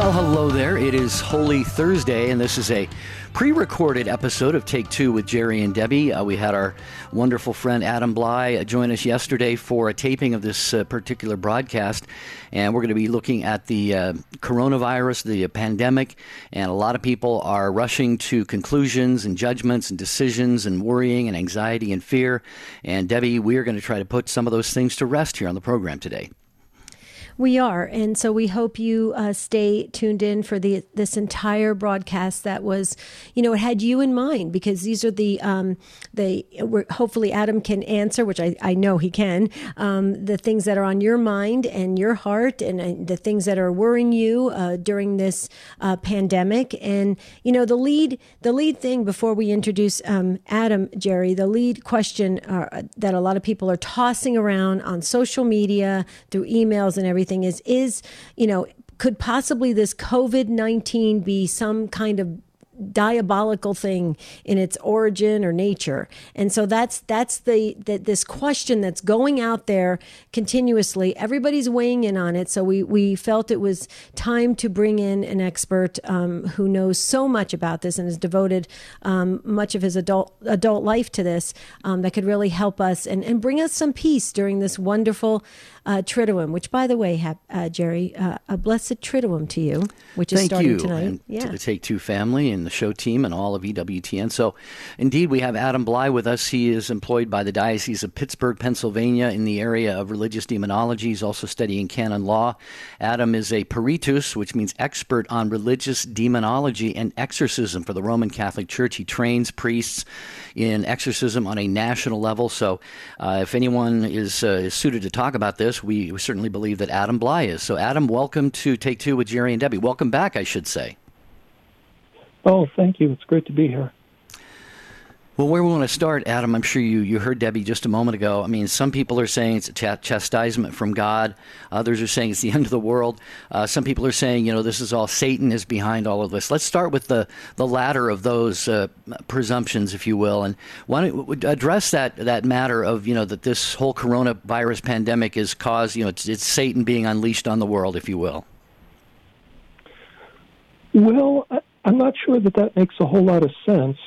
Well, hello there. It is Holy Thursday, and this is a pre-recorded episode of Take Two with Jerry and Debbie. We had our wonderful friend Adam Bly join us yesterday for a taping of this particular broadcast, and we're going to be looking at the coronavirus, the pandemic, and a lot of people are rushing to conclusions and judgments and decisions and worrying and anxiety and fear. And Debbie, we are going to try to put some of those things to rest here on the program today. We are, and so we hope you stay tuned in for this entire broadcast that was, it had you in mind, because these are hopefully Adam can answer, which I know he can, the things that are on your mind and your heart, and the things that are worrying you during this pandemic. And the lead thing before we introduce Adam, Jerry, the lead question that a lot of people are tossing around on social media through emails and everything is could possibly this COVID-19 be some kind of diabolical thing in its origin or nature? And so that's this question that's going out there continuously. Everybody's weighing in on it. So we felt it was time to bring in an expert who knows so much about this and has devoted much of his adult life to this, that could really help us and bring us some peace during this wonderful Triduum, which, by the way, Jerry, a blessed Triduum to you, which is starting tonight. And to the Take Two family and the show team and all of EWTN. So, indeed, we have Adam Bly with us. He is employed by the Diocese of Pittsburgh, Pennsylvania, in the area of religious demonology. He's also studying canon law. Adam is a peritus, which means expert on religious demonology and exorcism for the Roman Catholic Church. He trains priests in exorcism on a national level. So, if anyone is suited to talk about this, we certainly believe that Adam Bly is. So, Adam, welcome to Take Two with Jerry and Debbie. Welcome back, I should say. Oh, thank you. It's great to be here. Well, where we want to start, Adam, I'm sure you heard Debbie just a moment ago. I mean, some people are saying it's a chastisement from God. Others are saying it's the end of the world. Some people are saying, this is all Satan is behind all of this. Let's start with the latter of those presumptions, if you will. And why don't you address that matter of, that this whole coronavirus pandemic is caused, it's Satan being unleashed on the world, if you will. Well, I'm not sure that makes a whole lot of sense.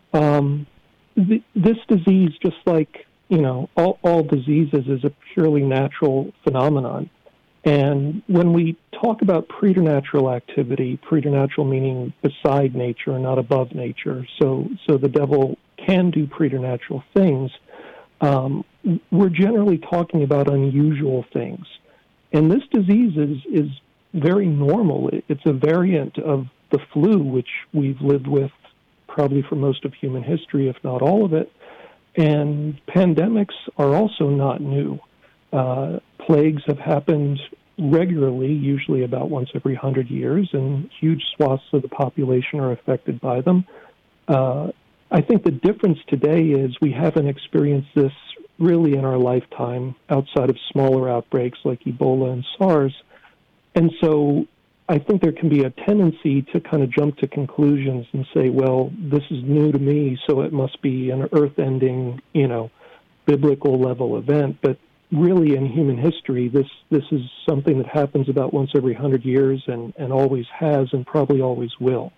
This disease, just like, all diseases, is a purely natural phenomenon. And when we talk about preternatural activity, preternatural meaning beside nature and not above nature, so the devil can do preternatural things, we're generally talking about unusual things. And this disease is very normal. It's a variant of the flu, which we've lived with probably for most of human history, if not all of it. And pandemics are also not new. Plagues have happened regularly, usually about once every 100 years, and huge swaths of the population are affected by them. I think the difference today is we haven't experienced this really in our lifetime outside of smaller outbreaks like Ebola and SARS. And so I think there can be a tendency to kind of jump to conclusions and say, well, this is new to me, so it must be an earth-ending, biblical level event. But really in human history, this is something that happens about once every 100 years and always has and probably always will.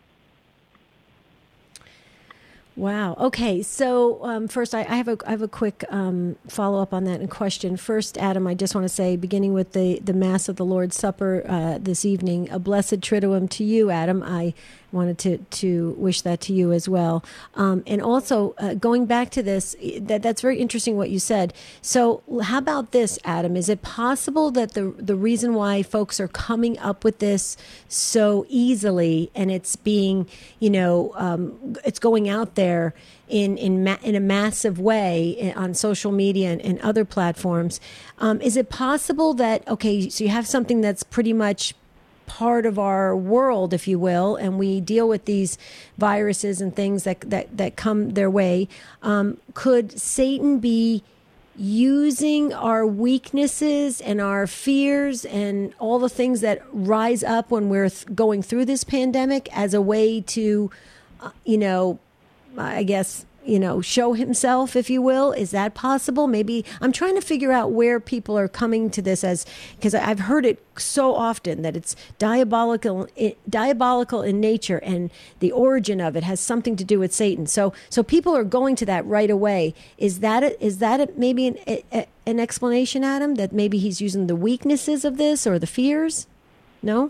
Wow. Okay. So first, I have a quick follow-up on that and question. First, Adam, I just want to say, beginning with the Mass of the Lord's Supper this evening, a blessed Triduum to you, Adam. I wanted to wish that to you as well. And also, going back to this, that's very interesting what you said. So how about this, Adam? Is it possible that the reason why folks are coming up with this so easily, and it's being, it's going out there in a massive way on social media and other platforms, is it possible that, okay, so you have something that's pretty much part of our world, if you will, and we deal with these viruses and things that come their way. Could Satan be using our weaknesses and our fears and all the things that rise up when we're going through this pandemic as a way to, I guess, show himself, if you will? Is that possible? Maybe I'm trying to figure out where people are coming to this because I've heard it so often that it's diabolical in nature, and the origin of it has something to do with Satan. So people are going to that right away. Is that maybe an explanation, Adam, that maybe he's using the weaknesses of this or the fears? No?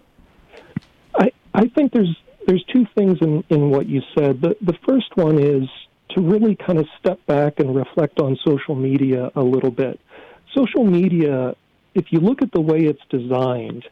I think there's two things in what you said. The first one is to really kind of step back and reflect on social media a little bit. Social media, if you look at the way it's designed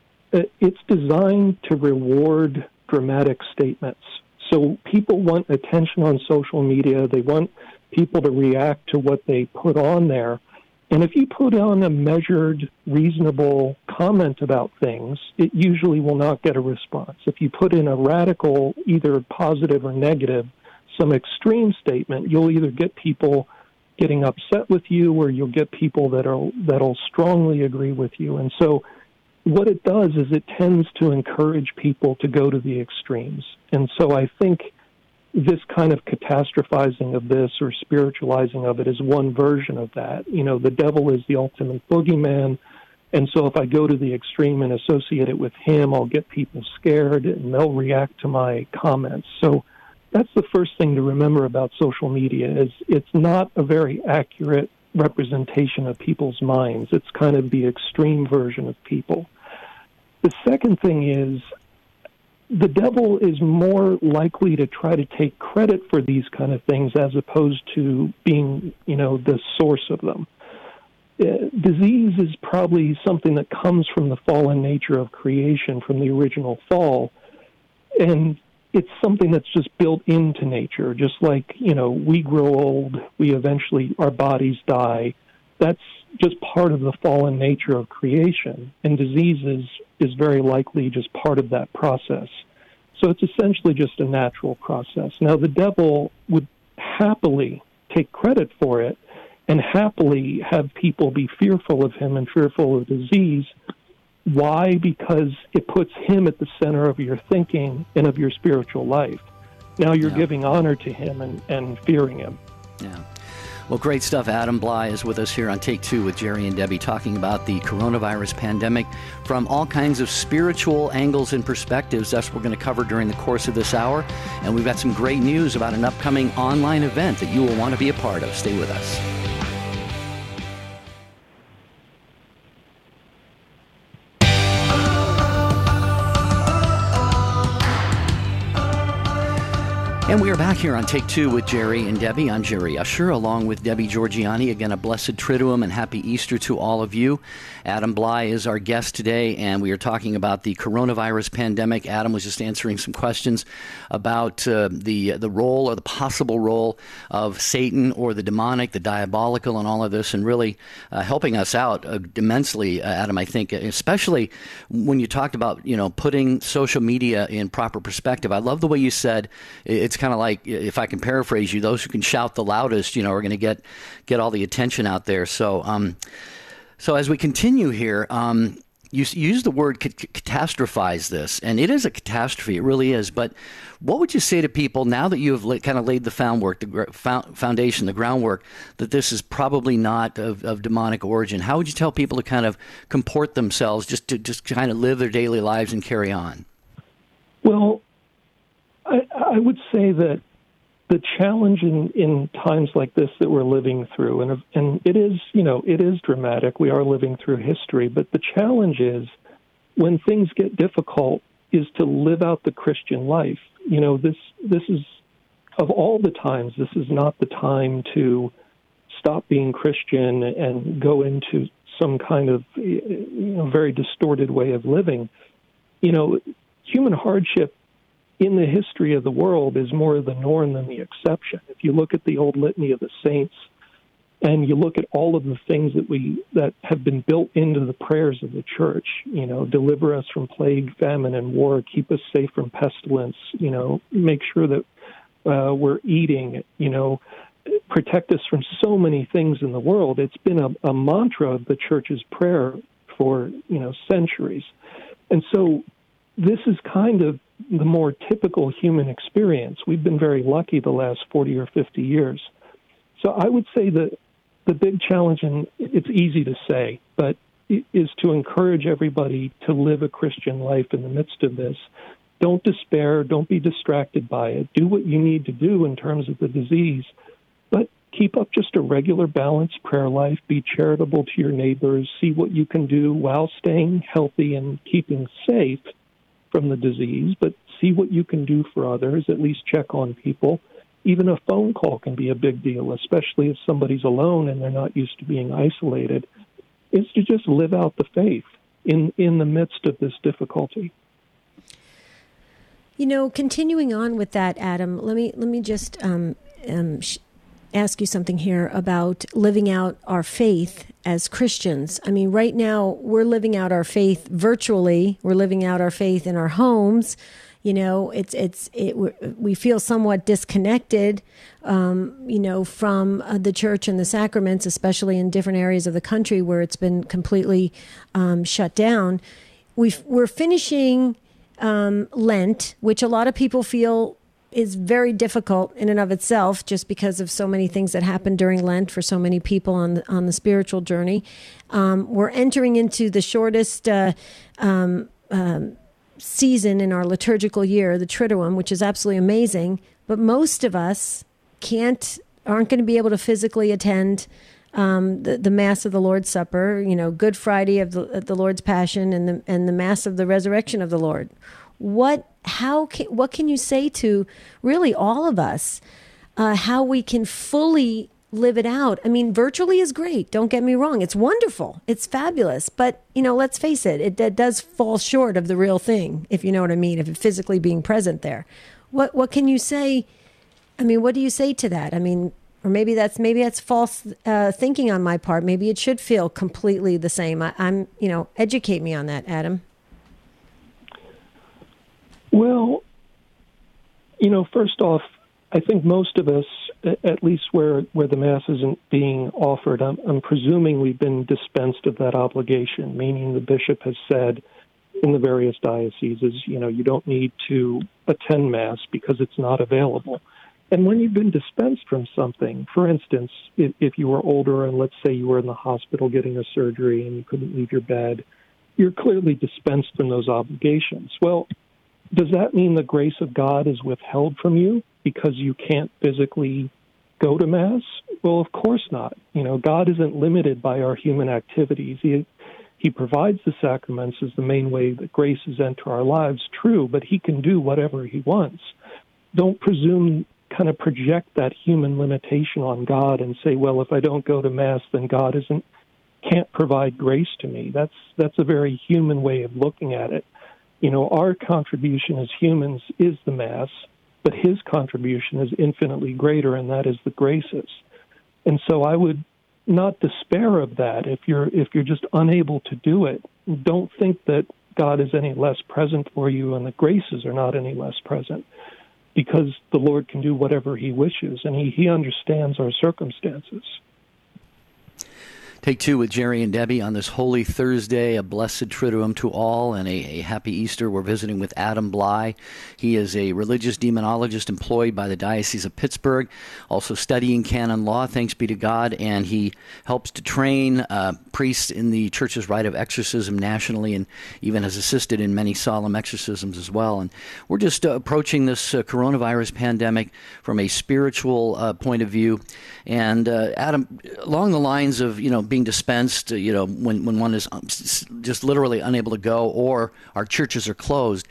to reward dramatic statements. So people want attention on social media. They want people to react to what they put on there. And if you put on a measured, reasonable comment about things, it usually will not get a response. If you put in a radical, either positive or negative, some extreme statement, you'll either get people getting upset with you or you'll get people that'll strongly agree with you. And so what it does is it tends to encourage people to go to the extremes. And so I think this kind of catastrophizing of this or spiritualizing of it is one version of that. The devil is the ultimate boogeyman. And so if I go to the extreme and associate it with him, I'll get people scared and they'll react to my comments. So that's the first thing to remember about social media is it's not a very accurate representation of people's minds. It's kind of the extreme version of people. The second thing is the devil is more likely to try to take credit for these kind of things as opposed to being, the source of them. Disease is probably something that comes from the fallen nature of creation, from the original fall. And it's something that's just built into nature. Just like, we grow old, our bodies die. That's just part of the fallen nature of creation. And disease is very likely just part of that process. So it's essentially just a natural process. Now, the devil would happily take credit for it and happily have people be fearful of him and fearful of disease. Why? Because it puts him at the center of your thinking and of your spiritual life. Now you're giving honor to him and fearing him. Yeah. Well, great stuff. Adam Blai is with us here on Take Two with Jerry and Debbie, talking about the coronavirus pandemic from all kinds of spiritual angles and perspectives. That's what we're going to cover during the course of this hour. And we've got some great news about an upcoming online event that you will want to be a part of. Stay with us. And we are back here on Take Two with Jerry and Debbie. I'm Jerry Usher, along with Debbie Georgiani. Again, a blessed Triduum and happy Easter to all of you. Adam Blai is our guest today, and we are talking about the coronavirus pandemic. Adam was just answering some questions about the role or the possible role of Satan or the demonic, the diabolical, and all of this, and really helping us out immensely, Adam, I think, especially when you talked about, putting social media in proper perspective. I love the way you said it's kind of like, if I can paraphrase you, those who can shout the loudest, are going to get all the attention out there. So as we continue here, you use the word catastrophize this, and it is a catastrophe. It really is. But what would you say to people now that you have kind of laid the foundation, the groundwork, that this is probably not of demonic origin? How would you tell people to kind of comport themselves, just kind of live their daily lives and carry on? Well, I would say that the challenge in times like this that we're living through, and it is dramatic. We are living through history, but the challenge is when things get difficult is to live out the Christian life. This is, of all the times, this is not the time to stop being Christian and go into some kind of very distorted way of living. Human hardship in the history of the world is more the norm than the exception. If you look at the old litany of the saints and you look at all of the things that have been built into the prayers of the church, deliver us from plague, famine, and war, keep us safe from pestilence, make sure that we're eating, protect us from so many things in the world. It's been a mantra of the church's prayer for, centuries. And so this is kind of the more typical human experience. We've been very lucky the last 40 or 50 years. So I would say that the big challenge, and it's easy to say, but is to encourage everybody to live a Christian life in the midst of this. Don't despair. Don't be distracted by it. Do what you need to do in terms of the disease, but keep up just a regular, balanced prayer life. Be charitable to your neighbors. See what you can do while staying healthy and keeping safe from the disease, but see what you can do for others. At least check on people. Even a phone call can be a big deal, especially if somebody's alone and they're not used to being isolated. Is to just live out the faith in the midst of this difficulty. You know, continuing on with that, Adam, let me just ask you something here about living out our faith as Christians. I mean, right now we're living out our faith virtually. We're living out our faith in our homes. You know, we feel somewhat disconnected, you know, from the church and the sacraments, especially in different areas of the country where it's been completely shut down. We're finishing Lent, which a lot of people feel is very difficult in and of itself, just because of so many things that happen during Lent for so many people on the spiritual journey. We're entering into the shortest season in our liturgical year, the Triduum, which is absolutely amazing. But most of us aren't going to be able to physically attend the Mass of the Lord's Supper, you know, Good Friday of the Lord's Passion, and the Mass of the Resurrection of the Lord. What can you say to really all of us how we can fully live it out? I mean, virtually is great. Don't get me wrong. It's wonderful. It's fabulous. But, you know, let's face it, it does fall short of the real thing, if you know what I mean, if it's physically being present there. What can you say? I mean, what do you say to that? I mean, or maybe that's false thinking on my part. Maybe it should feel completely the same. I'm, you know, educate me on that, Adam. Well, you know, first off, I think most of us, at least where the Mass isn't being offered, I'm presuming we've been dispensed of that obligation, meaning the bishop has said in the various dioceses, you know, you don't need to attend Mass because it's not available. And when you've been dispensed from something, for instance, if you were older and let's say you were in the hospital getting a surgery and you couldn't leave your bed, you're clearly dispensed from those obligations. Well, does that mean the grace of God is withheld from you because you can't physically go to Mass? Well, of course not. You know, God isn't limited by our human activities. He provides the sacraments as the main way that grace is enter our lives, true, but he can do whatever he wants. Don't presume, kind of project that human limitation on God and say, well, if I don't go to Mass, then God can't provide grace to me. That's a very human way of looking at it. You know, our contribution as humans is the Mass, but his contribution is infinitely greater, and that is the graces. And so I would not despair of that. If you're just unable to do it, don't think that God is any less present for you and the graces are not any less present, because the Lord can do whatever he wishes, and he understands our circumstances. Take two with Jerry and Debbie on this Holy Thursday, a blessed Triduum to all, and a happy Easter. We're visiting with Adam Blai. He is a religious demonologist employed by the Diocese of Pittsburgh, also studying canon law, thanks be to God, and he helps to train priests in the Church's rite of exorcism nationally, and even has assisted in many solemn exorcisms as well. And we're just approaching this coronavirus pandemic from a spiritual point of view. And Adam, along the lines of, you know, being dispensed, when one is just literally unable to go or our churches are closed.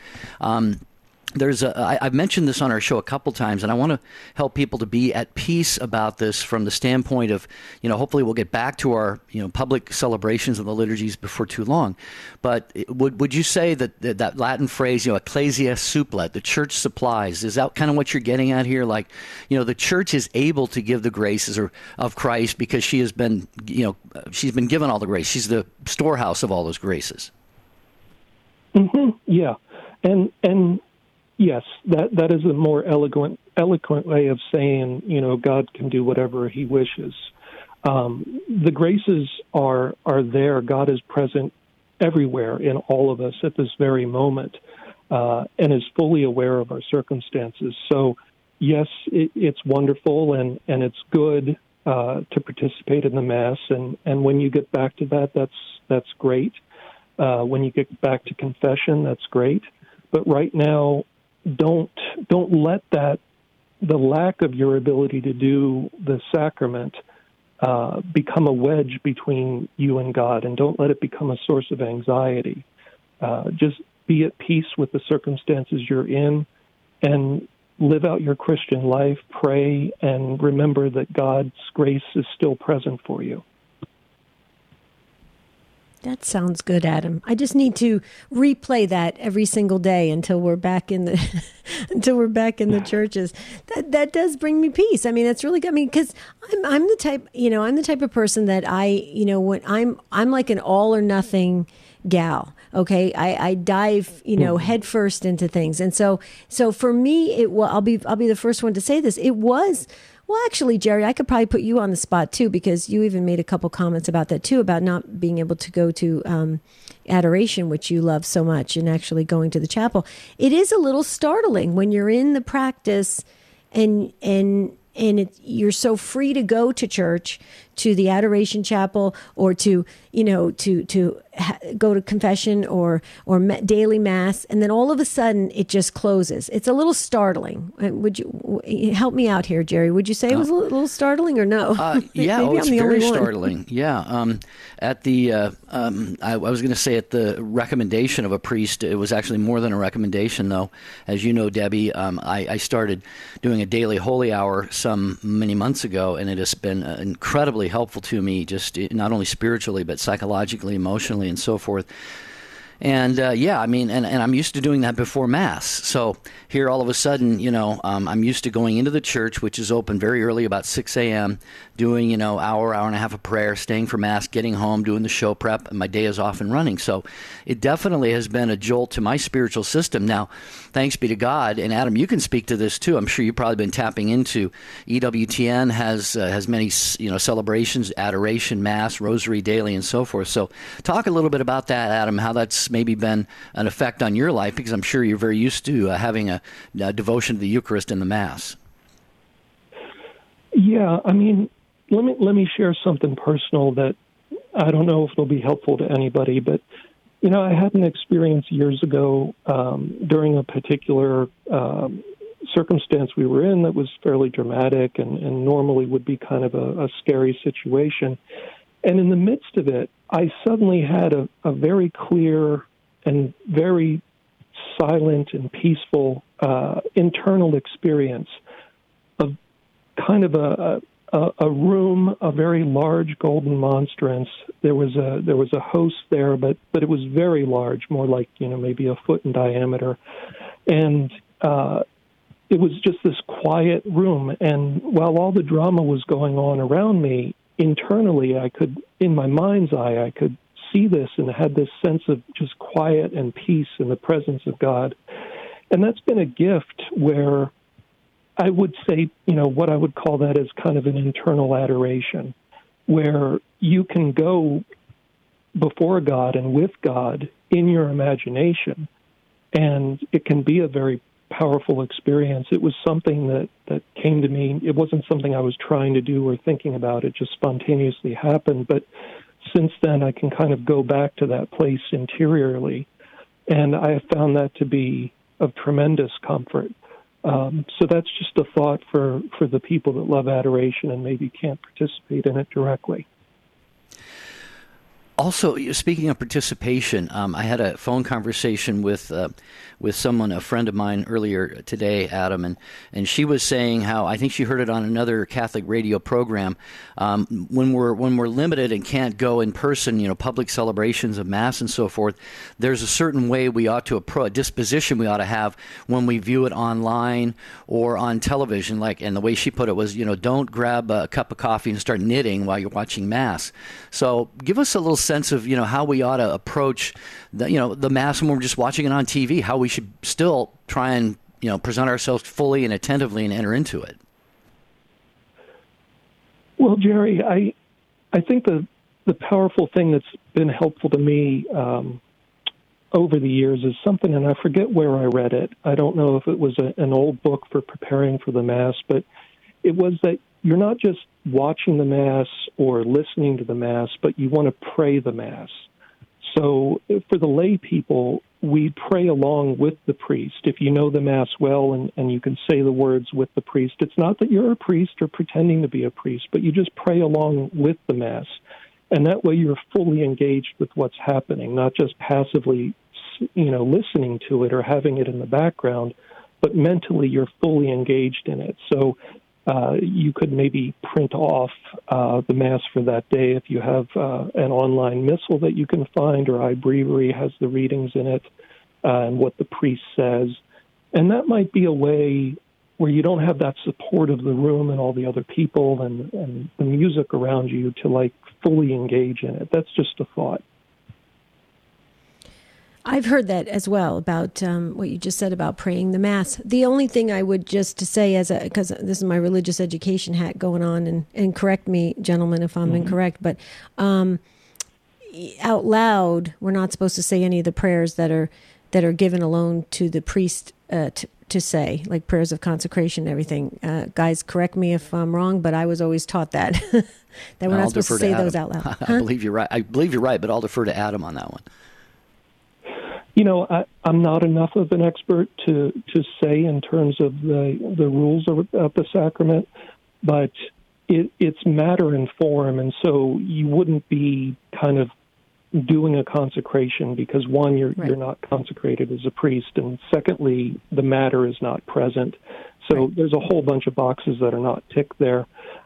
I've mentioned this on our show a couple times, and I want to help people to be at peace about this from the standpoint of, hopefully we'll get back to our, public celebrations of the liturgies before too long. But would you say that Latin phrase, ecclesia supplet, the church supplies, is that kind of what you're getting at here? Like, the church is able to give the graces of Christ because she has been, she's been given all the grace. She's the storehouse of all those graces. Mm-hmm. Yeah. And yes, that is a more eloquent way of saying, God can do whatever he wishes. The graces are there. God is present everywhere in all of us at this very moment. and is fully aware of our circumstances. So, yes, it's wonderful and it's good to participate in the Mass. And when you get back to that, that's great. When you get back to confession, that's great. But right now, don't let the lack of your ability to do the sacrament become a wedge between you and God, and don't let it become a source of anxiety. Just be at peace with the circumstances you're in, and live out your Christian life, pray, and remember that God's grace is still present for you. That sounds good, Adam. I just need to replay that every single day until we're back in the until we're back in the churches. That does bring me peace. I mean, that's really good. I mean, because I'm the type, I'm the type of person that when I'm like an all or nothing gal. Okay, I dive, head first into things, and so for me, I'll be the first one to say this. It was. Well, actually, Jerry, I could probably put you on the spot, too, because you even made a couple comments about that, too, about not being able to go to adoration, which you love so much, and actually going to the chapel. It is a little startling when you're in the practice and you're so free to go to church, to the adoration chapel, or to go to confession or daily mass, and then all of a sudden it just closes. It's a little startling. Would you help me out here, Jerry? Would you say it was a little startling or no? Yeah, it's very startling. Yeah, at the I was going to say at the recommendation of a priest. It was actually more than a recommendation, though. As you know, Debbie, I started doing a daily holy hour many months ago, and it has been incredibly helpful to me, just not only spiritually but psychologically, emotionally, and so forth. And and I'm used to doing that before Mass. So here, all of a sudden, I'm used to going into the church, which is open very early, about 6 a.m., doing, hour and a half of prayer, staying for Mass, getting home, doing the show prep, and my day is off and running. So it definitely has been a jolt to my spiritual system. Now, thanks be to God, and Adam, you can speak to this too. I'm sure you've probably been tapping into EWTN has many, celebrations, adoration, Mass, Rosary Daily, and so forth. So talk a little bit about that, Adam, how that's maybe been an effect on your life, because I'm sure you're very used to having a devotion to the Eucharist and the Mass. Yeah, I mean, let me share something personal that I don't know if it'll be helpful to anybody, but I had an experience years ago during a particular circumstance we were in that was fairly dramatic and normally would be kind of a scary situation. And in the midst of it, I suddenly had a very clear and very silent and peaceful internal experience of kind of a room, a very large golden monstrance. There was a host there, but it was very large, more like maybe a foot in diameter, and it was just this quiet room. And while all the drama was going on around me, internally, in my mind's eye, I could see this and had this sense of just quiet and peace in the presence of God. And that's been a gift where I would say, what I would call that as kind of an internal adoration, where you can go before God and with God in your imagination, and it can be a very powerful experience. It was something that came to me. It wasn't something I was trying to do or thinking about. It just spontaneously happened. But since then, I can kind of go back to that place interiorly, and I have found that to be of tremendous comfort. So that's just a thought for the people that love adoration and maybe can't participate in it directly. Also, speaking of participation, I had a phone conversation with someone, a friend of mine, earlier today, Adam, and she was saying how, I think she heard it on another Catholic radio program, when we're limited and can't go in person, public celebrations of Mass and so forth, there's a certain way we ought to approach, a disposition we ought to have when we view it online or on television. And the way she put it was, don't grab a cup of coffee and start knitting while you're watching Mass. So give us a little sense of how we ought to approach the Mass when we're just watching it on TV, how we should still try and present ourselves fully and attentively and enter into it. Well, Jerry, I think the powerful thing that's been helpful to me over the years is something, and I forget where I read it. I don't know if it was an old book for preparing for the Mass, but it was that you're not just watching the Mass or listening to the Mass, but you want to pray the Mass. So for the lay people, we pray along with the priest. If you know the Mass well and you can say the words with the priest, it's not that you're a priest or pretending to be a priest, but you just pray along with the Mass. And that way you're fully engaged with what's happening, not just passively, listening to it or having it in the background, but mentally you're fully engaged in it. So you could maybe print off the Mass for that day if you have an online missal that you can find, or iBreviary has the readings in it and what the priest says. And that might be a way where you don't have that support of the room and all the other people and the music around you to fully engage in it. That's just a thought. I've heard that as well about what you just said about praying the Mass. The only thing I would just to say, because this is my religious education hat going on, and correct me, gentlemen, if I'm incorrect, but out loud, we're not supposed to say any of the prayers that are given alone to the priest to say, like prayers of consecration and everything. Guys, correct me if I'm wrong, but I was always taught that that we're not supposed to say those out loud. Huh? I believe you're right. But I'll defer to Adam on that one. I'm not enough of an expert to say in terms of the rules of the sacrament, but it's matter and form, and so you wouldn't be kind of doing a consecration because, one, you're not consecrated as a priest, and secondly, the matter is not present. So there's a whole bunch of boxes that are not ticked there.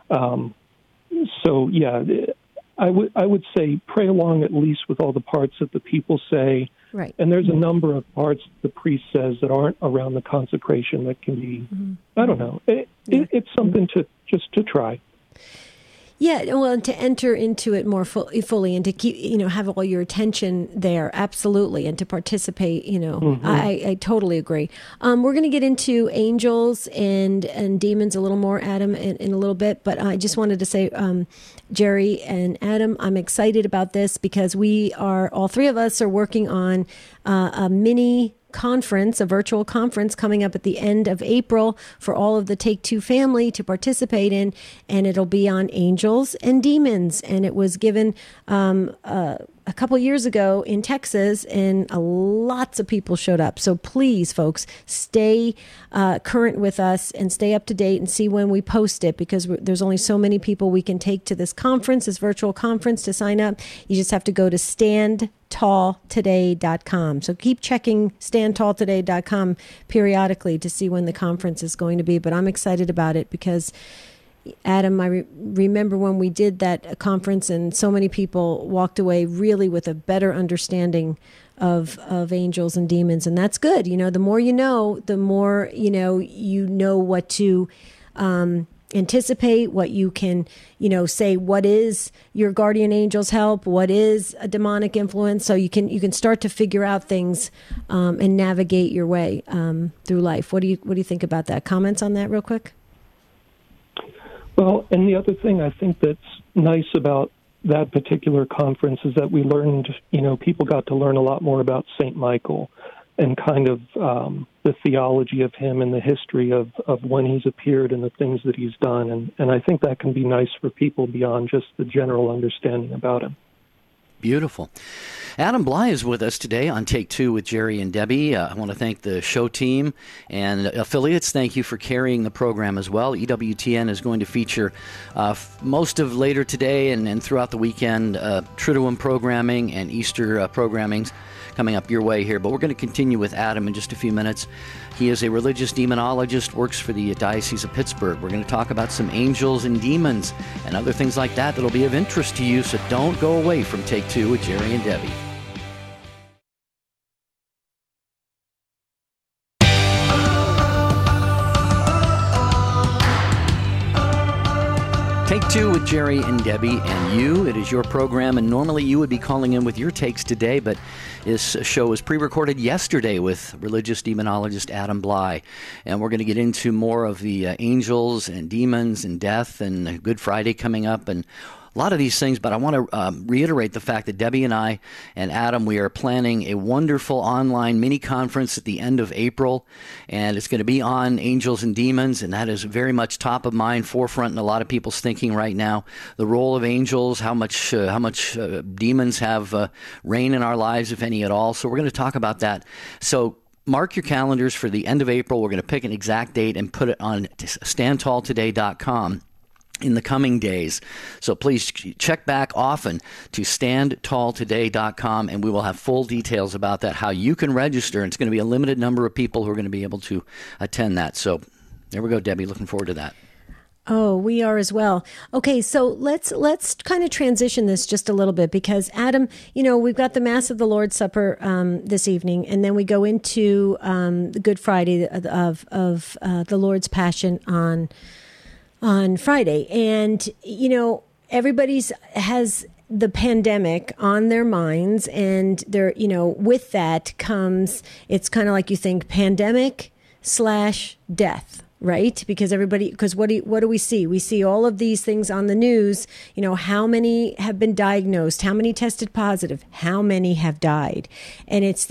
I would say pray along at least with all the parts that the people say. Right. And there's a number of parts the priest says that aren't around the consecration that can be, I don't know. It's something to try. Yeah, well, and to enter into it more fully and to keep, have all your attention there, absolutely, and to participate, I totally agree. We're going to get into angels and demons a little more, Adam, in a little bit, but I just wanted to say, Jerry and Adam, I'm excited about this because all three of us are working on a mini conference, a virtual conference coming up at the end of April for all of the Take Two family to participate in, and it'll be on angels and demons. And it was given a couple years ago in Texas, and lots of people showed up. So please, folks, stay current with us and stay up to date and see when we post it, because there's only so many people we can take to this conference, this virtual conference, to sign up. You just have to go to standtalltoday.com. So keep checking standtalltoday.com periodically to see when the conference is going to be. But I'm excited about it because, Adam, I remember when we did that conference and so many people walked away really with a better understanding of angels and demons. And that's good. The more the more, you know what to anticipate, what you can, say, what is your guardian angel's help? What is a demonic influence? So you can start to figure out things and navigate your way through life. What do you think about that? Comments on that real quick? Well, and the other thing I think that's nice about that particular conference is that we learned, people got to learn a lot more about St. Michael and kind of the theology of him and the history of when he's appeared and the things that he's done. And I think that can be nice for people beyond just the general understanding about him. Beautiful. Adam Bly is with us today on Take Two with Jerry and Debbie. I want to thank the show team and affiliates. Thank you for carrying the program as well. EWTN is going to feature most of later today and throughout the weekend Triduum programming and Easter programmings coming up your way here. But we're going to continue with Adam in just a few minutes. He is a religious demonologist, works for the Diocese of Pittsburgh. We're going to talk about some angels and demons and other things like that that'll be of interest to you, so don't go away from Take Two with Jerry and Debbie. Take Two with Jerry and Debbie and you. It is your program, and normally you would be calling in with your takes today, but this show was pre-recorded yesterday with religious demonologist Adam Bly, and we're going to get into more of the angels and demons and death and Good Friday coming up and a lot of these things, but I want to reiterate the fact that Debbie and I and Adam, we are planning a wonderful online mini conference at the end of April, and it's going to be on angels and demons, and that is very much top of mind, forefront in a lot of people's thinking right now. The role of angels, how much demons have reign in our lives, if any at all. So we're going to talk about that. So mark your calendars for the end of April. We're going to pick an exact date and put it on standtalltoday.com in the coming days. So please check back often to standtalltoday.com, and we will have full details about that, how you can register. And it's going to be a limited number of people who are going to be able to attend that. So there we go, Debbie. Looking forward to that. Oh, we are as well. Okay, so let's kind of transition this just a little bit, because Adam, we've got the Mass of the Lord's Supper this evening, and then we go into the Good Friday of the Lord's Passion on Friday, and everybody's has the pandemic on their minds, and they're with that comes, it's kind of like you think pandemic / death. Right? Because what do we see? We see all of these things on the news. How many have been diagnosed? How many tested positive? How many have died? And it's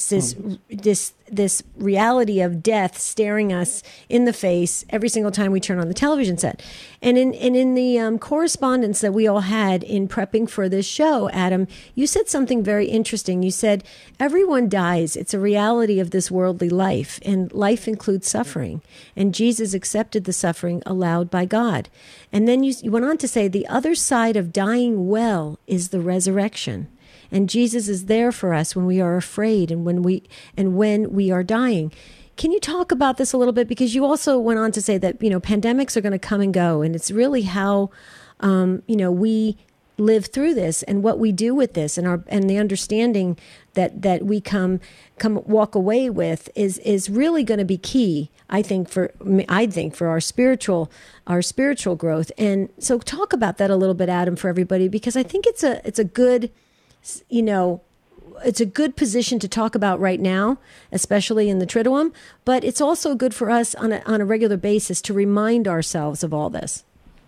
this reality of death staring us in the face every single time we turn on the television set. And in the correspondence that we all had in prepping for this show, Adam, you said something very interesting. You said, everyone dies. It's a reality of this worldly life, and life includes suffering. And Jesus accepted the suffering allowed by God. And then you went on to say, the other side of dying well is the resurrection. And Jesus is there for us when we are afraid and when we are dying. Can you talk about this a little bit? Because you also went on to say that, pandemics are going to come and go, and it's really how, we live through this and what we do with this, and the understanding that we come walk away with is really going to be key, I think for our spiritual growth. And so talk about that a little bit, Adam, for everybody, because I think it's a good, it's a good position to talk about right now, especially in the Triduum, but it's also good for us on a regular basis to remind ourselves of all this.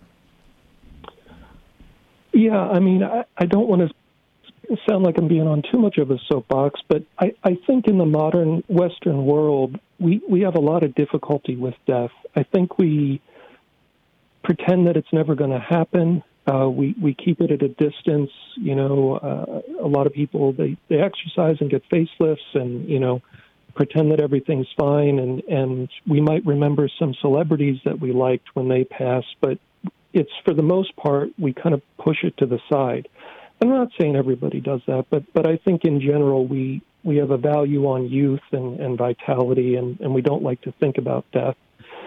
Yeah, I don't want to sound like I'm being on too much of a soapbox, but I think in the modern Western world, we have a lot of difficulty with death. I think we pretend that it's never going to happen. We keep it at a distance. A lot of people, they exercise and get facelifts and, pretend that everything's fine. And we might remember some celebrities that we liked when they passed, but it's, for the most part, we kind of push it to the side. I'm not saying everybody does that, but I think in general we have a value on youth and vitality, and we don't like to think about death.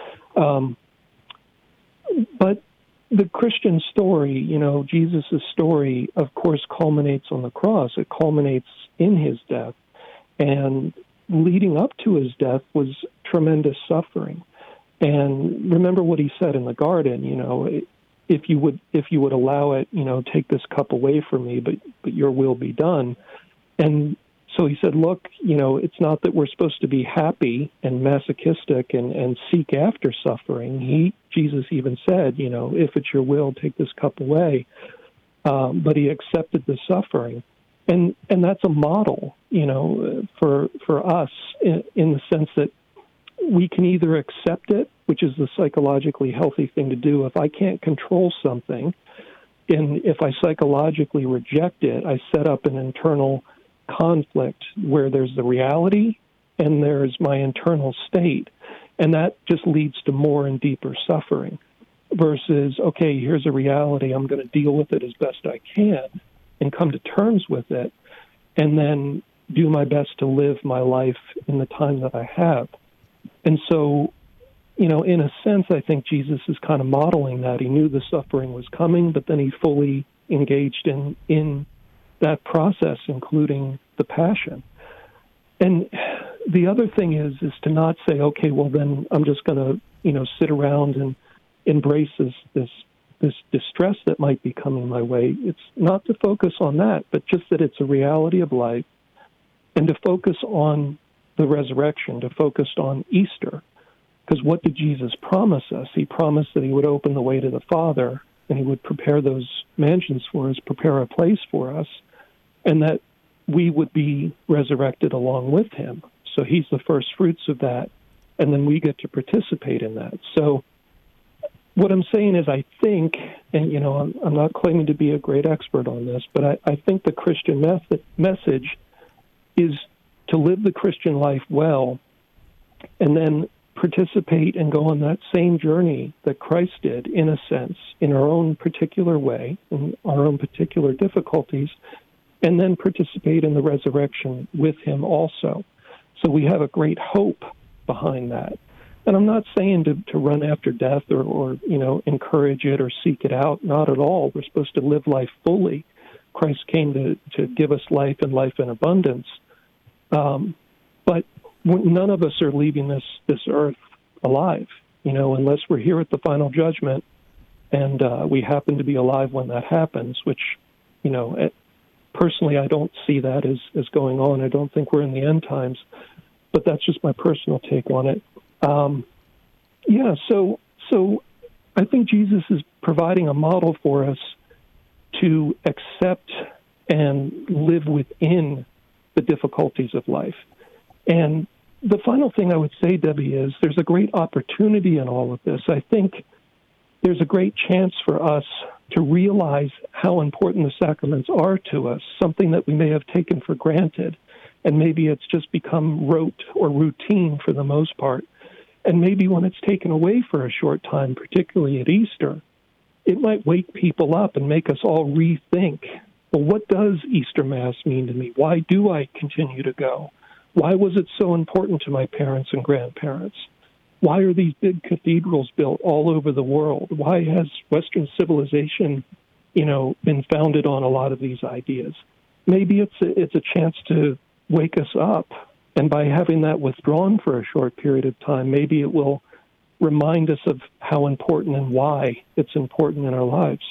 But the Christian story, Jesus' story, of course, culminates on the cross. It culminates in his death. And leading up to his death was tremendous suffering. And remember what he said in the garden, if you would allow it, take this cup away from me, but your will be done. And so he said, look, it's not that we're supposed to be happy and masochistic and seek after suffering. Jesus even said, if it's your will, take this cup away. But he accepted the suffering. And that's a model, for us in the sense that we can either accept it, which is the psychologically healthy thing to do. If I can't control something, and if I psychologically reject it, I set up an internal conflict where there's the reality and there's my internal state. And that just leads to more and deeper suffering versus, okay, here's a reality. I'm going to deal with it as best I can and come to terms with it and then do my best to live my life in the time that I have. And so, in a sense, I think Jesus is kind of modeling that. He knew the suffering was coming, but then he fully engaged in that process, including the passion. And the other thing is to not say, okay, well, then I'm just going to, sit around and embrace this distress that might be coming my way. It's not to focus on that, but just that it's a reality of life, and to focus on the resurrection, to focus on Easter. Because what did Jesus promise us? He promised that he would open the way to the Father, and he would prepare those mansions for us, prepare a place for us, and that we would be resurrected along with him. So he's the first fruits of that, and then we get to participate in that. So what I'm saying is I think, and I'm not claiming to be a great expert on this, but I think the Christian message is to live the Christian life well and then participate and go on that same journey that Christ did, in a sense, in our own particular way, in our own particular difficulties, and then participate in the resurrection with him also. So we have a great hope behind that. And I'm not saying to run after death or encourage it or seek it out. Not at all. We're supposed to live life fully. Christ came to give us life and life in abundance. But none of us are leaving this earth alive, unless we're here at the final judgment and we happen to be alive when that happens, which, personally, I don't see that as going on. I don't think we're in the end times, but that's just my personal take on it. So I think Jesus is providing a model for us to accept and live within the difficulties of life. And the final thing I would say, Debbie, is there's a great opportunity in all of this. I think there's a great chance for us to realize how important the sacraments are to us, something that we may have taken for granted, and maybe it's just become rote or routine for the most part. And maybe when it's taken away for a short time, particularly at Easter, it might wake people up and make us all rethink, well, what does Easter Mass mean to me? Why do I continue to go? Why was it so important to my parents and grandparents? Why are these big cathedrals built all over the world? Why has Western civilization, been founded on a lot of these ideas? Maybe it's a chance to wake us up. And by having that withdrawn for a short period of time, maybe it will remind us of how important and why it's important in our lives.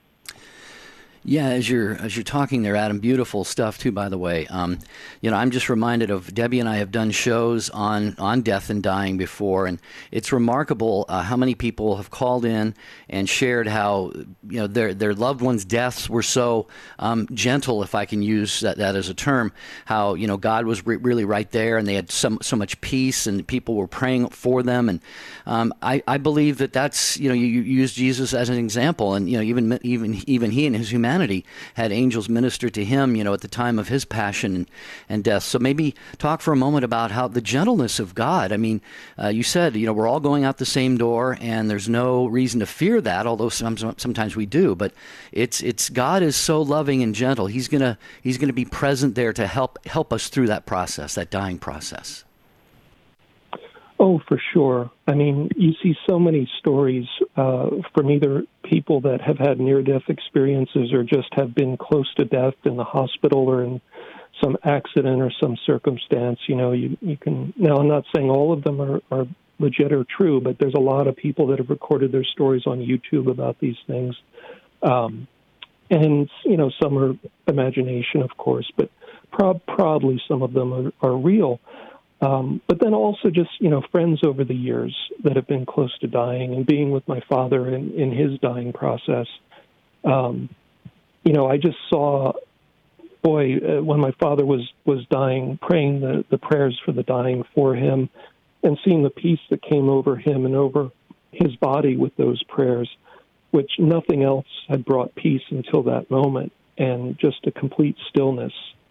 Yeah, as you're talking there, Adam, beautiful stuff too, by the way. I'm just reminded of Debbie and I have done shows on death and dying before, and it's remarkable how many people have called in and shared how their loved ones' deaths were so gentle, if I can use that as a term. How God was really right there, and they had so much peace, and people were praying for them. And I believe that's you use Jesus as an example, and even he and his humanity had angels minister to him, at the time of his passion and death. So maybe talk for a moment about how the gentleness of God. I mean, you said, we're all going out the same door, and there's no reason to fear that, although sometimes we do. But it's God is so loving and gentle. He's gonna be present there to help us through that process, that dying process. Oh, for sure. I mean, you see so many stories from either people that have had near-death experiences or just have been close to death in the hospital or in some accident or some circumstance. You can, now I'm not saying all of them are legit or true, but there's a lot of people that have recorded their stories on YouTube about these things. And, some are imagination, of course, but probably some of them are real. But then also just, friends over the years that have been close to dying and being with my father in his dying process. I just saw, when my father was dying, praying the prayers for the dying for him and seeing the peace that came over him and over his body with those prayers, which nothing else had brought peace until that moment. And just a complete stillness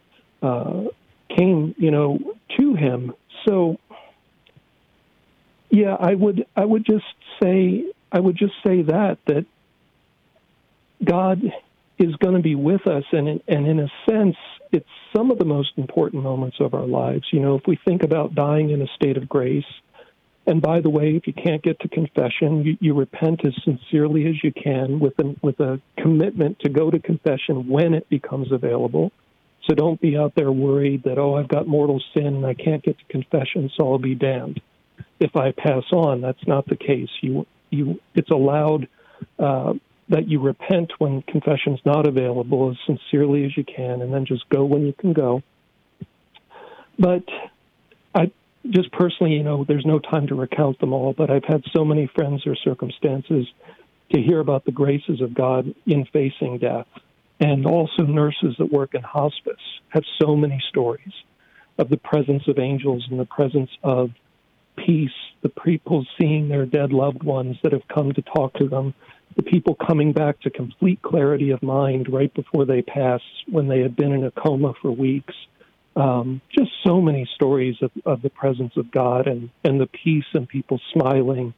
came, to him. So, yeah, I would just say that God is going to be with us, and in a sense, it's some of the most important moments of our lives. If we think about dying in a state of grace, and by the way, if you can't get to confession, you repent as sincerely as you can with a commitment to go to confession when it becomes available. So don't be out there worried that, I've got mortal sin and I can't get to confession, so I'll be damned if I pass on. That's not the case. It's allowed that you repent when confession's not available as sincerely as you can, and then just go when you can go. But I just personally, there's no time to recount them all, but I've had so many friends or circumstances to hear about the graces of God in facing death. And also nurses that work in hospice have so many stories of the presence of angels and the presence of peace, the people seeing their dead loved ones that have come to talk to them, the people coming back to complete clarity of mind right before they pass when they had been in a coma for weeks. Just so many stories of the presence of God and the peace and people smiling.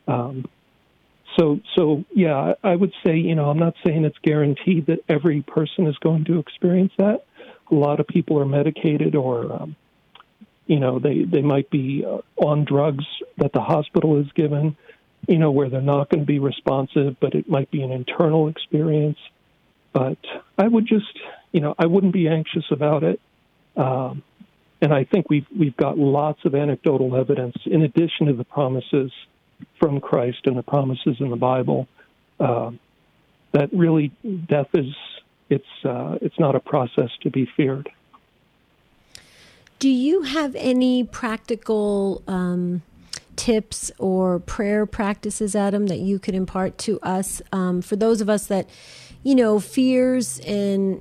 So yeah, I would say, I'm not saying it's guaranteed that every person is going to experience that. A lot of people are medicated or, they might be on drugs that the hospital is given, where they're not going to be responsive, but it might be an internal experience. But I would just, I wouldn't be anxious about it. And I think we've got lots of anecdotal evidence in addition to the promises from Christ and the promises in the Bible, that really death it's not a process to be feared. Do you have any practical tips or prayer practices, Adam, that you could impart to us for those of us that, fears and,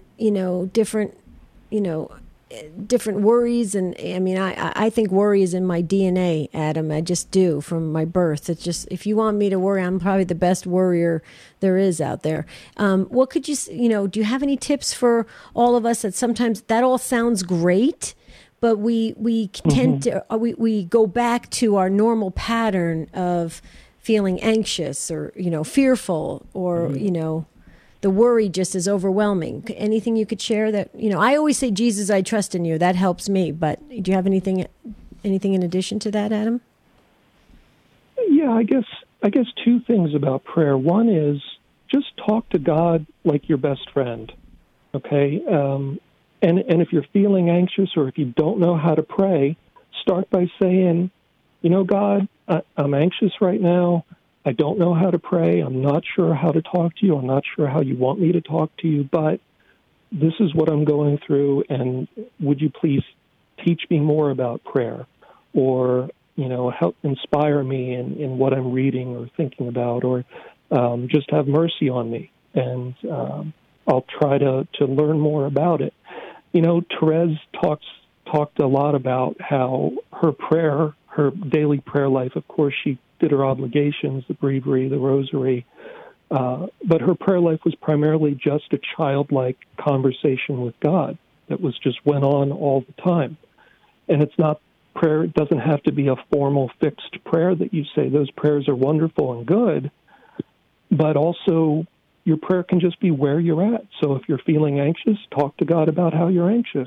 different worries? And I mean, I think worry is in my DNA, Adam. I just do from my birth. It's just, if you want me to worry, I'm probably the best worrier there is out there. What could you, do you have any tips for all of us that sometimes that all sounds great, but we tend to, we go back to our normal pattern of feeling anxious or, fearful or, the worry just is overwhelming. Anything you could share that, I always say, Jesus, I trust in you. That helps me. But do you have anything in addition to that, Adam? Yeah, I guess two things about prayer. One is just talk to God like your best friend. Okay. And if you're feeling anxious or if you don't know how to pray, start by saying, God, I'm anxious right now. I don't know how to pray. I'm not sure how to talk to you. I'm not sure how you want me to talk to you, but this is what I'm going through, and would you please teach me more about prayer? Or, help inspire me in what I'm reading or thinking about, or just have mercy on me, and I'll try to learn more about it. Therese talked a lot about how her daily prayer life, of course, she did her obligations, the breviary, the rosary, but her prayer life was primarily just a childlike conversation with God that went on all the time. And it's not prayer, it doesn't have to be a formal fixed prayer that you say. Those prayers are wonderful and good, but also your prayer can just be where you're at. So if you're feeling anxious, talk to God about how you're anxious.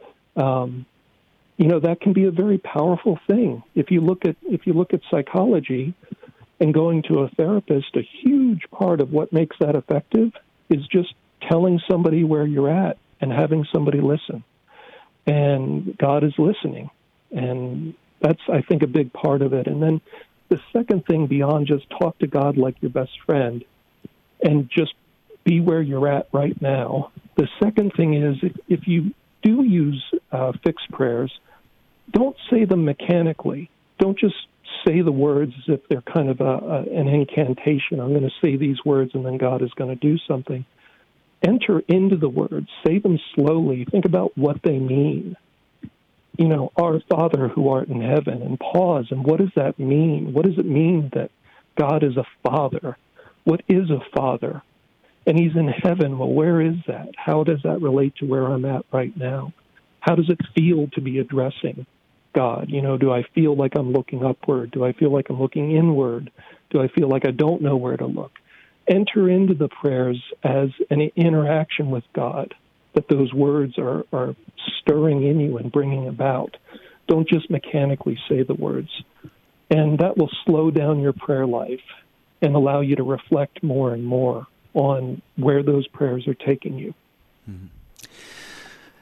That can be a very powerful thing. If you look at psychology and going to a therapist, a huge part of what makes that effective is just telling somebody where you're at and having somebody listen. And God is listening. And that's, I think, a big part of it. And then the second thing beyond just talk to God like your best friend and just be where you're at right now. The second thing is if you do use fixed prayers, don't say them mechanically. Don't just say the words as if they're kind of an incantation. I'm going to say these words and then God is going to do something. Enter into the words. Say them slowly. Think about what they mean. Our Father who art in heaven, and pause. And what does that mean? What does it mean that God is a father? What is a father? And he's in heaven. Well, where is that? How does that relate to where I'm at right now? How does it feel to be addressing God? Do I feel like I'm looking upward? Do I feel like I'm looking inward? Do I feel like I don't know where to look? Enter into the prayers as an interaction with God, that those words are stirring in you and bringing about. Don't just mechanically say the words. And that will slow down your prayer life and allow you to reflect more and more on where those prayers are taking you. Mm-hmm.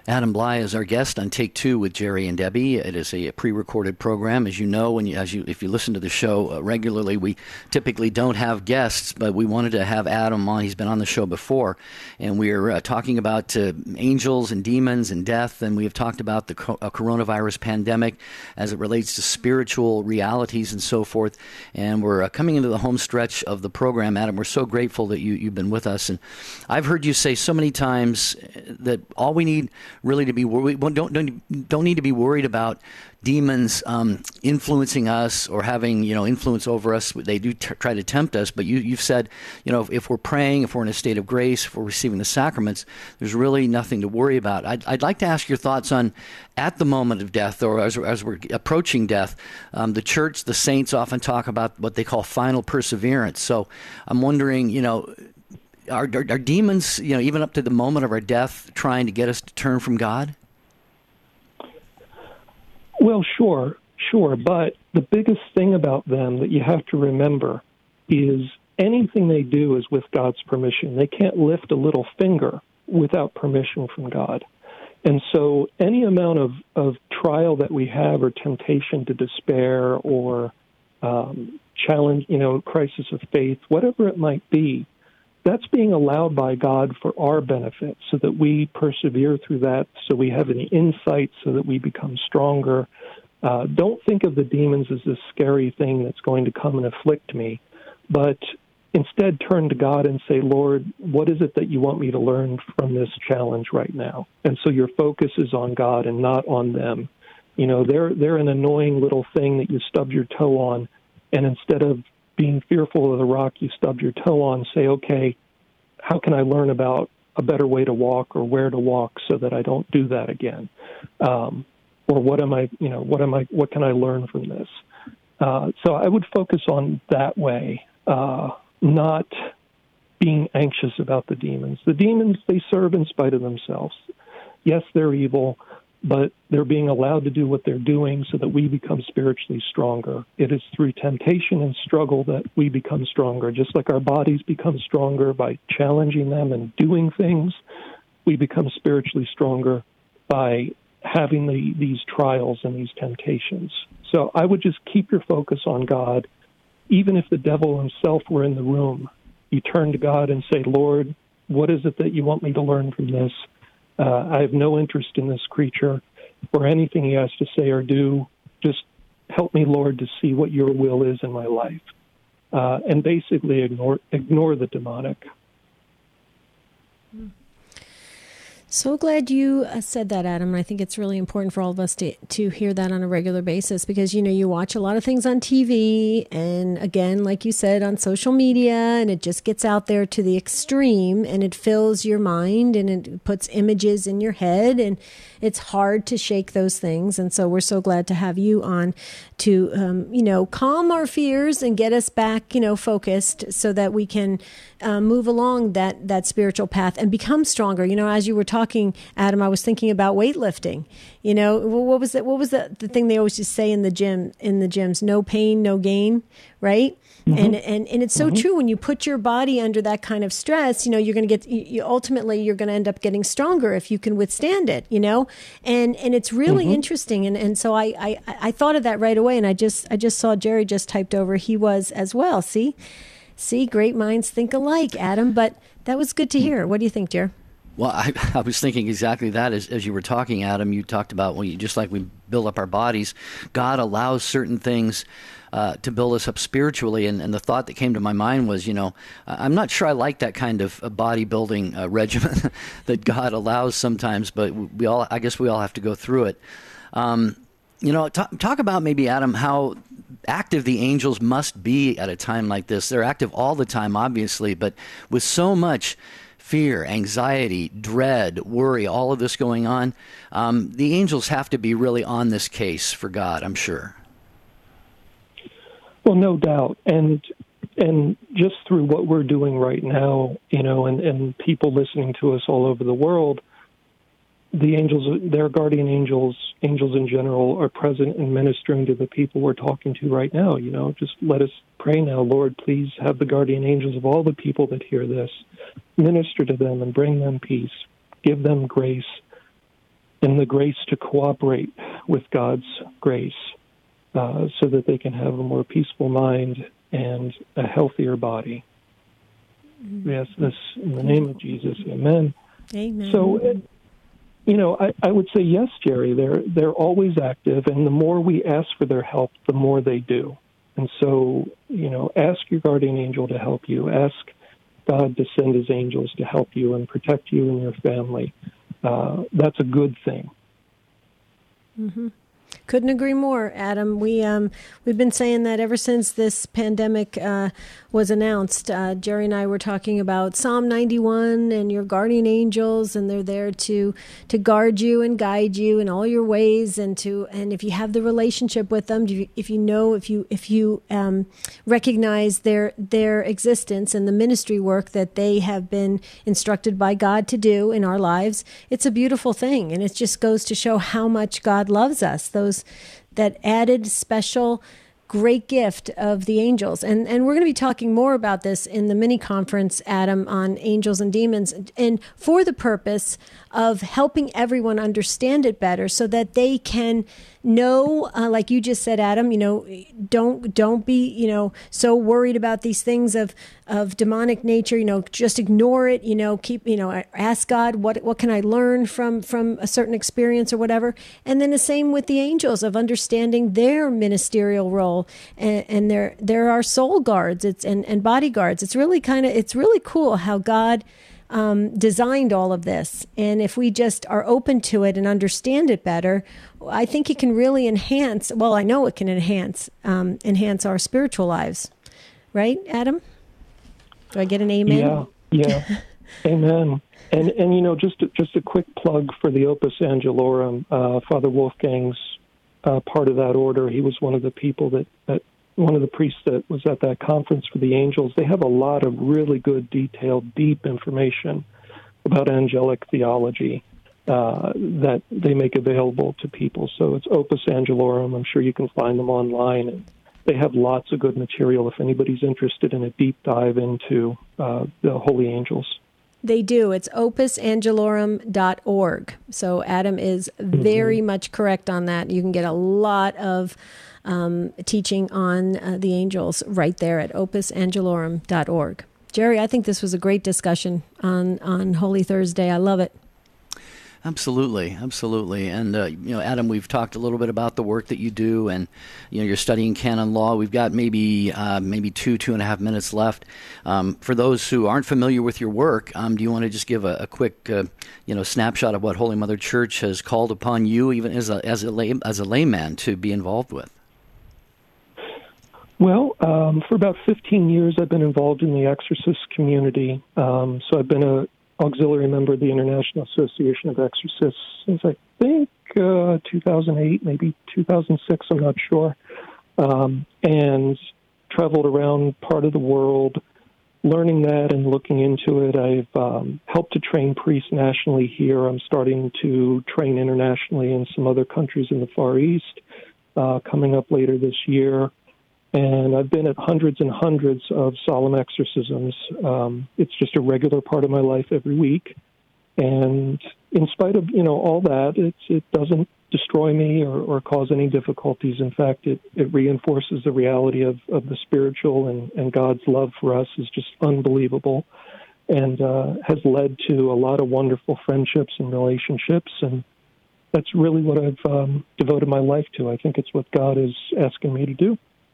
Adam Bly is our guest on Take Two with Jerry and Debbie. It is a pre-recorded program. As you know, if you listen to the show regularly, we typically don't have guests, but we wanted to have Adam on. He's been on the show before, and we're talking about angels and demons and death, and we have talked about the coronavirus pandemic as it relates to spiritual realities and so forth. And we're coming into the home stretch of the program, Adam. We're so grateful that you've been with us, and I've heard you say so many times that all we need really to be worried. Don't need to be worried about demons influencing us or having influence over us. They do try to tempt us, but you've said if we're praying, if we're in a state of grace, if we're receiving the sacraments, there's really nothing to worry about. I'd like to ask your thoughts on at the moment of death, or as we're approaching death. The church, the saints often talk about what they call final perseverance. So I'm wondering, Are demons, even up to the moment of our death, trying to get us to turn from God? Well, sure. But the biggest thing about them that you have to remember is anything they do is with God's permission. They can't lift a little finger without permission from God. And so any amount of trial that we have, or temptation to despair, or challenge, crisis of faith, whatever it might be, that's being allowed by God for our benefit, so that we persevere through that, so we have an insight, so that we become stronger. Don't think of the demons as this scary thing that's going to come and afflict me, but instead turn to God and say, Lord, what is it that you want me to learn from this challenge right now? And so your focus is on God and not on them. They're an annoying little thing that you stubbed your toe on, and instead of being fearful of the rock you stubbed your toe on, say, okay, how can I learn about a better way to walk, or where to walk, so that I don't do that again? Or what can I learn from this? So I would focus on that way, not being anxious about the demons. The demons, they serve in spite of themselves. Yes, they're evil, but they're being allowed to do what they're doing so that we become spiritually stronger. It is through temptation and struggle that we become stronger. Just like our bodies become stronger by challenging them and doing things, we become spiritually stronger by having these trials and these temptations. So I would just keep your focus on God. Even if the devil himself were in the room, you turn to God and say, Lord, what is it that you want me to learn from this? I have no interest in this creature or anything he has to say or do. Just help me, Lord, to see what your will is in my life. And basically ignore the demonic. So glad you said that, Adam. I think it's really important for all of us to hear that on a regular basis, because, you watch a lot of things on TV and, again, like you said, on social media, and it just gets out there to the extreme, and it fills your mind, and it puts images in your head, and it's hard to shake those things. And so we're so glad to have you on to, calm our fears and get us back, focused, so that we can move along that spiritual path and become stronger. As you were talking, Adam, I was thinking about weightlifting. What was the thing they always just say in the gyms? No pain, no gain, right? Mm-hmm. And it's so true. When you put your body under that kind of stress, you're going to ultimately you're going to end up getting stronger if you can withstand it, and it's really interesting. And so I thought of that right away. And I just saw Jerry just typed over. He was as well. See, great minds think alike, Adam, but that was good to hear. What do you think, Jerry? Well, I was thinking exactly that as you were talking, Adam. You talked about just like we build up our bodies, God allows certain things to build us up spiritually. And the thought that came to my mind was, I'm not sure I like that kind of bodybuilding regimen that God allows sometimes, but I guess we all have to go through it. Talk about maybe, Adam, how active the angels must be at a time like this. They're active all the time, obviously, but with so much fear, anxiety, dread, worry, all of this going on, the angels have to be really on this case for God, I'm sure. Well, no doubt. And just through what we're doing right now, and people listening to us all over the world, the angels, their guardian angels in general, are present and ministering to the people we're talking to right now. Just let us pray now. Lord, please have the guardian angels of all the people that hear this minister to them and bring them peace, give them grace, and the grace to cooperate with God's grace so that they can have a more peaceful mind and a healthier body. We ask this in the name of Jesus. Amen. Amen. So, I would say yes, Jerry. They're always active, and the more we ask for their help, the more they do. And so, ask your guardian angel to help you. Ask God to send his angels to help you and protect you and your family. That's a good thing. Mm-hmm. Couldn't agree more, Adam. We've been saying that ever since this pandemic was announced. Jerry and I were talking about Psalm 91 and your guardian angels, and they're there to guard you and guide you in all your ways, and if you have the relationship with them, if you recognize their existence and the ministry work that they have been instructed by God to do in our lives, it's a beautiful thing, and it just goes to show how much God loves us. That added special great gift of the angels. And we're going to be talking more about this in the mini conference, Adam, on angels and demons, and for the purpose of helping everyone understand it better so that they can know, like you just said, Adam, don't be, so worried about these things of demonic nature, just ignore it, ask God, what can I learn from a certain experience or whatever. And then the same with the angels, of understanding their ministerial role, and they're our soul guards, and bodyguards. It's really cool how God designed all of this. And if we just are open to it and understand it better, I think it can really enhance, well, I know it can enhance our spiritual lives. Right, Adam? Do I get an amen? Yeah. Amen. And just a quick plug for the Opus Angelorum, Father Wolfgang's part of that order. He was one of the people that one of the priests that was at that conference for the angels. They have a lot of really good, detailed, deep information about angelic theology that they make available to people. So it's Opus Angelorum. I'm sure you can find them online. And they have lots of good material if anybody's interested in a deep dive into the holy angels. They do. It's opusangelorum.org. So Adam is very much correct on that. You can get a lot of teaching on the angels right there at opusangelorum.org. Jerry, I think this was a great discussion on Holy Thursday. I love it. Absolutely. And, Adam, we've talked a little bit about the work that you do, and, you're studying canon law. We've got maybe 2.5 minutes left. For those who aren't familiar with your work, do you want to just give a quick, snapshot of what Holy Mother Church has called upon you, even as a layman, to be involved with? Well, for about 15 years, I've been involved in the exorcist community. So I've been a auxiliary member of the International Association of Exorcists since I think 2008, maybe 2006, I'm not sure, and traveled around part of the world learning that and looking into it. I've helped to train priests nationally here. I'm starting to train internationally in some other countries in the Far East coming up later this year. And I've been at hundreds and hundreds of solemn exorcisms. It's just a regular part of my life every week. And in spite of, all that, it doesn't destroy me or cause any difficulties. In fact, it reinforces the reality of the spiritual, and God's love for us is just unbelievable, and has led to a lot of wonderful friendships and relationships. And that's really what I've devoted my life to. I think it's what God is asking me to do.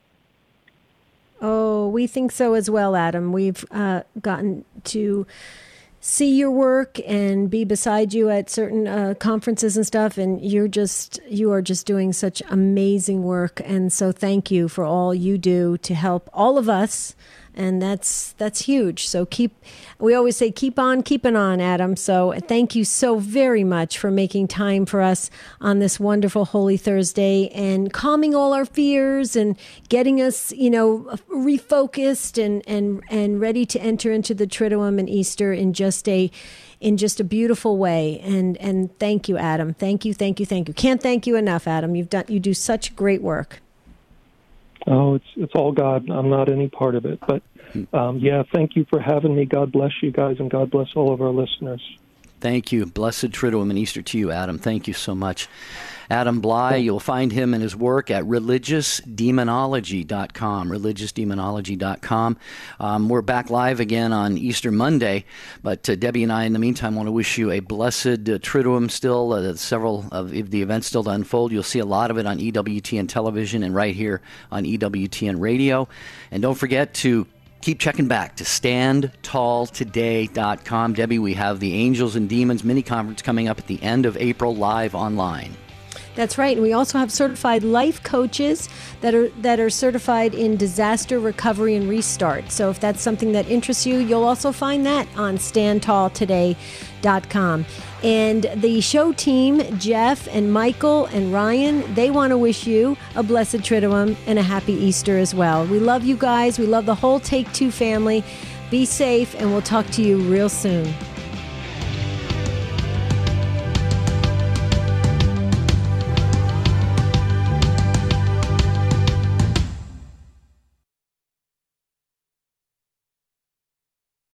Oh, we think so as well, Adam. We've gotten to see your work and be beside you at certain conferences and stuff, and you are just doing such amazing work. And so thank you for all you do to help all of us. And that's huge. So we always say, keep on keeping on, Adam. So thank you so very much for making time for us on this wonderful Holy Thursday and calming all our fears and getting us, refocused and ready to enter into the Triduum and Easter in just a beautiful way. And thank you, Adam. Thank you. Can't thank you enough, Adam. You do such great work. Oh, it's all God. I'm not any part of it. But, thank you for having me. God bless you guys, and God bless all of our listeners. Thank you. Blessed Triduum and Easter to you, Adam. Thank you so much. Adam Blai, you'll find him and his work at religiousdemonology.com, religiousdemonology.com. We're back live again on Easter Monday, but Debbie and I, in the meantime, want to wish you a blessed Triduum still, several of the events still to unfold. You'll see a lot of it on EWTN television and right here on EWTN radio. And don't forget to keep checking back to standtalltoday.com. Debbie, we have the Angels and Demons mini-conference coming up at the end of April live online. That's right. And we also have certified life coaches that are certified in disaster recovery and restart. So if that's something that interests you, you'll also find that on standtalltoday.com. And the show team, Jeff and Michael and Ryan, they want to wish you a blessed Triduum and a happy Easter as well. We love you guys. We love the whole Take Two family. Be safe, and we'll talk to you real soon.